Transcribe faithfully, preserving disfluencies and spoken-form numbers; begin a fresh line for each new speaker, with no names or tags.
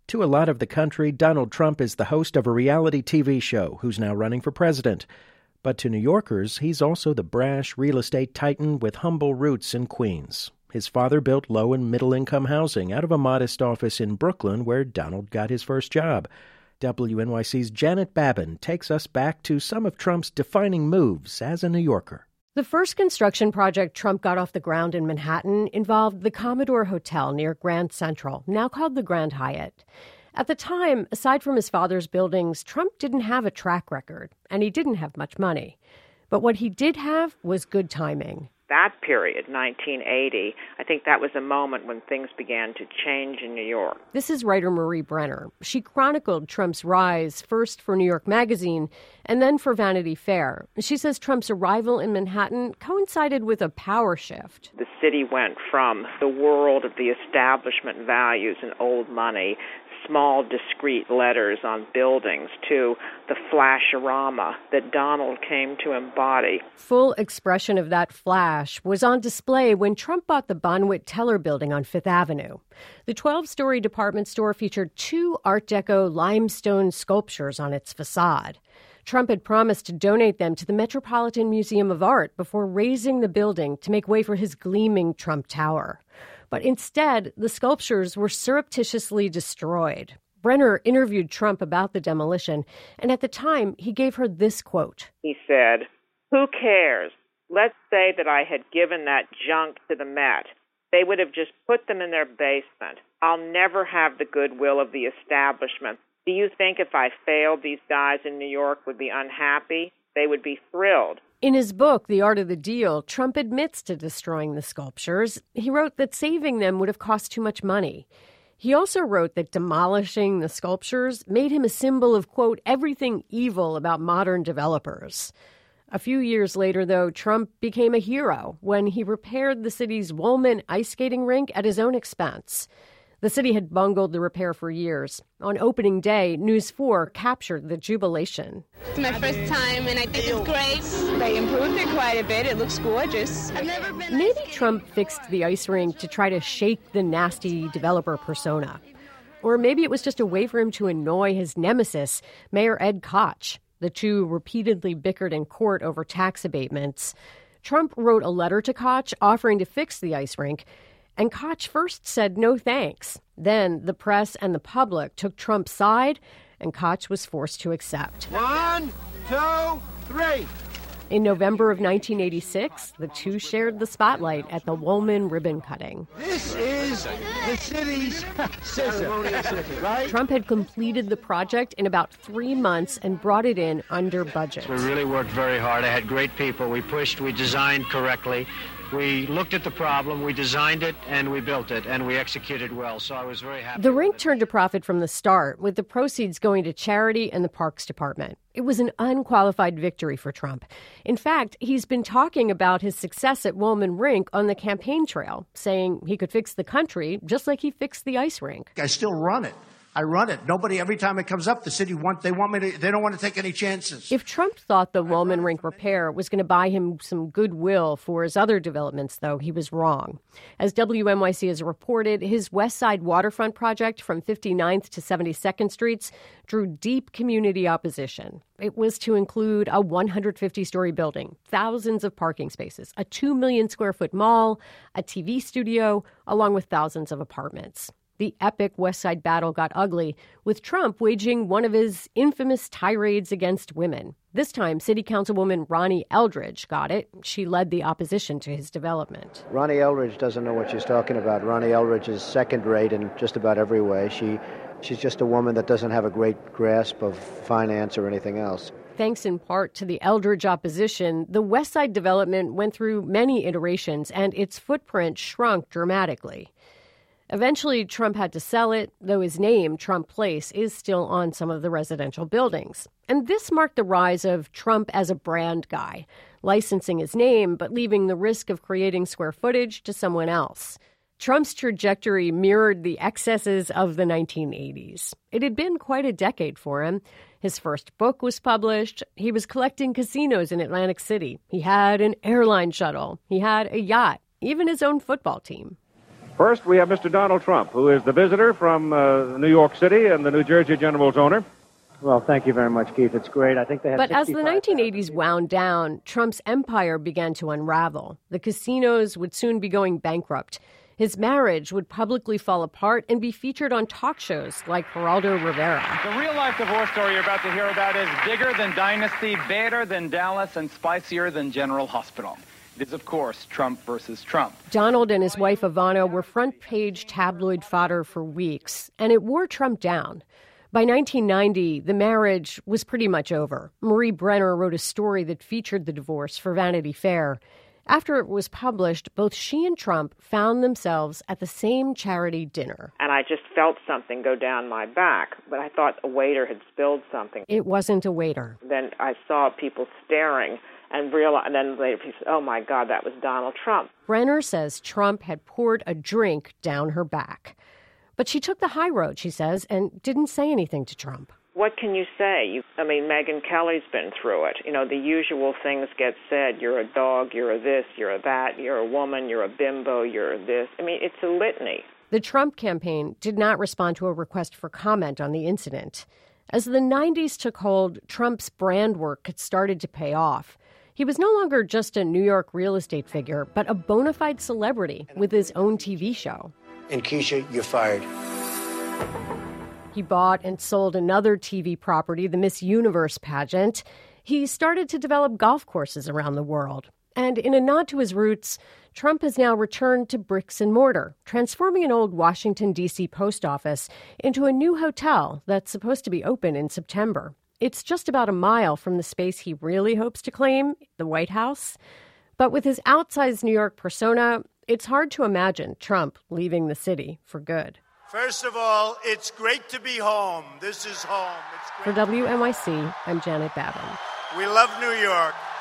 To a lot of the country, Donald Trump is the host of a reality T V show who's now running for president. But to New Yorkers, he's also the brash real estate titan with humble roots in Queens. His father built low- and middle-income housing out of a modest office in Brooklyn where Donald got his first job. W N Y C's Janet Babin takes us back to some of Trump's defining moves as a New Yorker.
The first construction project Trump got off the ground in Manhattan involved the Commodore Hotel near Grand Central, now called the Grand Hyatt. At the time, aside from his father's buildings, Trump didn't have a track record, and he didn't have much money. But what he did have was good timing.
That period, nineteen eighty, I think that was a moment when things began to change in New York.
This is writer Marie Brenner. She chronicled Trump's rise first for New York Magazine and then for Vanity Fair. She says Trump's arrival in Manhattan coincided with a power shift.
The city went from the world of the establishment values and old money, small, discreet letters on buildings, to the flash-orama that Donald came to embody.
Full expression of that flash was on display when Trump bought the Bonwit Teller building on Fifth Avenue. The twelve-story department store featured two Art Deco limestone sculptures on its facade. Trump had promised to donate them to the Metropolitan Museum of Art before razing the building to make way for his gleaming Trump Tower. But instead, the sculptures were surreptitiously destroyed. Brenner interviewed Trump about the demolition, and at the time, he gave her this quote.
He said, "Who cares? Let's say that I had given that junk to the Met. They would have just put them in their basement. I'll never have the goodwill of the establishment. Do you think if I failed, these guys in New York would be unhappy? They would be thrilled."
In his book, The Art of the Deal, Trump admits to destroying the sculptures. He wrote that saving them would have cost too much money. He also wrote that demolishing the sculptures made him a symbol of, quote, everything evil about modern developers. A few years later, though, Trump became a hero when he repaired the city's Woolman ice skating rink at his own expense. The city had bungled the repair for years. On opening day, News four captured the jubilation.
It's my first time, and I think it's great. They improved it quite a bit. It looks gorgeous. I've never been.
Maybe Trump fixed the ice rink to try to shake the nasty developer persona. Or maybe it was just a way for him to annoy his nemesis, Mayor Ed Koch. The two repeatedly bickered in court over tax abatements. Trump wrote a letter to Koch offering to fix the ice rink, and Koch first said no thanks. Then the press and the public took Trump's side, and Koch was forced to accept.
One, two, three.
In November of nineteen eighty-six, the two shared the spotlight at the Woolman ribbon cutting.
This is the city's scissor, right?
Trump had completed the project in about three months and brought it in under budget.
We really worked very hard. I had great people. We pushed, we designed correctly. We looked at the problem, we designed it, and we built it, and we executed well, so I was very happy.
The rink turned a profit from the start, with the proceeds going to charity and the Parks Department. It was an unqualified victory for Trump. In fact, he's been talking about his success at Woolman Rink on the campaign trail, saying he could fix the country just like he fixed the ice rink.
I still run it. I run it. Nobody, every time it comes up, the city want they want me to. They don't want to take any chances.
If Trump thought the Woolman Rink repair was going to buy him some goodwill for his other developments, though, he was wrong. As W N Y C has reported, his West Side waterfront project from fifty-ninth to seventy-second Streets drew deep community opposition. It was to include a one hundred fifty story building, thousands of parking spaces, a two million square foot mall, a T V studio, along with thousands of apartments. The epic West Side battle got ugly, with Trump waging one of his infamous tirades against women. This time, City Councilwoman Ronnie Eldridge got it. She led the opposition to his development.
Ronnie Eldridge doesn't know what she's talking about. Ronnie Eldridge is second-rate in just about every way. She, she's just a woman that doesn't have a great grasp of finance or anything else.
Thanks in part to the Eldridge opposition, the West Side development went through many iterations, and its footprint shrunk dramatically. Eventually, Trump had to sell it, though his name, Trump Place, is still on some of the residential buildings. And this marked the rise of Trump as a brand guy, licensing his name but leaving the risk of creating square footage to someone else. Trump's trajectory mirrored the excesses of the nineteen eighties. It had been quite a decade for him. His first book was published. He was collecting casinos in Atlantic City. He had an airline shuttle. He had a yacht, even his own football team.
First, we have Mister Donald Trump, who is the visitor from uh, New York City and the New Jersey General's owner.
Well, thank you very much, Keith. It's great. I think they had.
But as the nineteen eighties wound down, Trump's empire began to unravel. The casinos would soon be going bankrupt. His marriage would publicly fall apart and be featured on talk shows like Geraldo Rivera.
The real-life divorce story you're about to hear about is bigger than Dynasty, better than Dallas, and spicier than General Hospital. It is, of course, Trump versus Trump.
Donald and his wife Ivana were front-page tabloid fodder for weeks, and it wore Trump down. By nineteen ninety, the marriage was pretty much over. Marie Brenner wrote a story that featured the divorce for Vanity Fair. After it was published, both she and Trump found themselves at the same charity dinner.
And I just felt something go down my back, but I thought a waiter had spilled something.
It wasn't a waiter.
Then I saw people staring and realized, and then later people said, oh my God, that was Donald Trump.
Brenner says Trump had poured a drink down her back. But she took the high road, she says, and didn't say anything to Trump.
What can you say? You, I mean, Megyn Kelly's been through it. You know, the usual things get said. You're a dog, you're a this, you're a that, you're a woman, you're a bimbo, you're a this. I mean, it's a litany.
The Trump campaign did not respond to a request for comment on the incident. As the nineties took hold, Trump's brand work had started to pay off. He was no longer just a New York real estate figure, but a bona fide celebrity with his own T V show.
And Keisha, you're fired.
He bought and sold another T V property, the Miss Universe pageant. He started to develop golf courses around the world. And in a nod to his roots, Trump has now returned to bricks and mortar, transforming an old Washington, D C post office into a new hotel that's supposed to be open in September. It's just about a mile from the space he really hopes to claim, the White House. But with his outsized New York persona, it's hard to imagine Trump leaving the city for good.
First of all, it's great to be home. This is home. It's
For W N Y C, I'm Janet Babin.
We love New York.